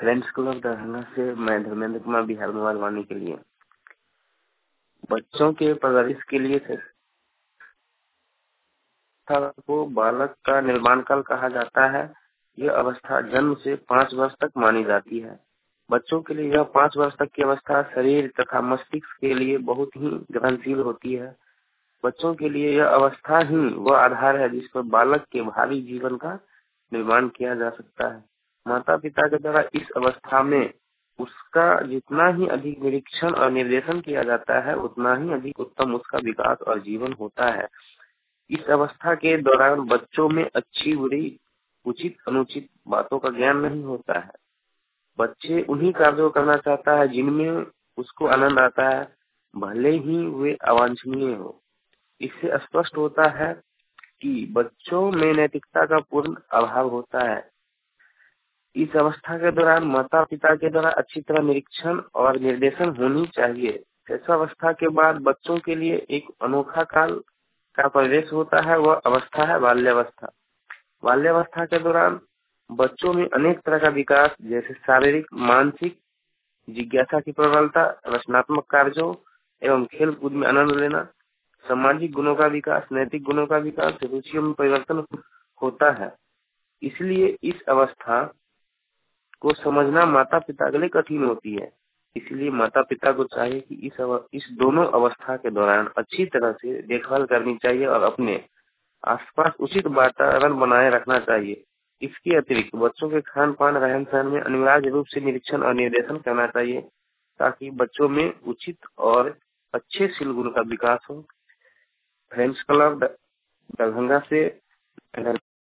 Friends club Darbhanga से मैं Dharmendra Kumar Bihar mobile Vani के लिए बच्चों के परवरिश के लिए शिक्षा को बालक का निर्माण काल कहा जाता है। यह अवस्था जन्म से 5 वर्ष तक मानी जाती है। बच्चों के लिए यह 5 वर्ष तक की अवस्था शरीर तथा मस्तिष्क के लिए बहुत ही ग्रहणशील होती है। बच्चों के लिए यह अवस्था ही वह आधार है जिस पर बालक के भावी जीवन का निर्माण किया जा सकता है। माता पिता के द्वारा इस अवस्था में उसका जितना ही अधिक निरीक्षण और निर्देशन किया जाता है उतना ही अधिक उत्तम उसका विकास और जीवन होता है। इस अवस्था के दौरान बच्चों में अच्छी बुरी उचित अनुचित बातों का ज्ञान नहीं होता है। बच्चे उन्हीं कार्यों करना चाहता है जिनमें उसको आनंद आता है, भले ही वे अवांछनीय हो। इससे स्पष्ट होता है कि बच्चों में नैतिकता का पूर्ण अभाव होता है। इस अवस्था के दौरान माता पिता के द्वारा अच्छी तरह निरीक्षण और निर्देशन होनी चाहिए। ऐसा अवस्था के बाद बच्चों के लिए एक अनोखा काल का प्रवेश होता है, वह अवस्था है बाल्यावस्था। बाल्यावस्था के दौरान बच्चों में अनेक तरह का विकास जैसे शारीरिक, मानसिक, जिज्ञासा की प्रबलता, रचनात्मक कार्यों एवं खेल कूद में आनंद लेना, सामाजिक गुणों का विकास, नैतिक गुणों का विकास, रुचियों में परिवर्तन होता है। इसलिए इस अवस्था को समझना माता पिता के लिए कठिन होती है। इसलिए माता पिता को चाहिए कि इस दोनों अवस्था के दौरान अच्छी तरह से देखभाल करनी चाहिए और अपने आसपास उचित वातावरण बनाए रखना चाहिए। इसके अतिरिक्त बच्चों के खान पान रहन सहन में अनिवार्य रूप से निरीक्षण और निर्देशन करना चाहिए ताकि बच्चों में उचित और अच्छे शील गुण का विकास हो। फ्रेंड्स क्लब दरभंगा से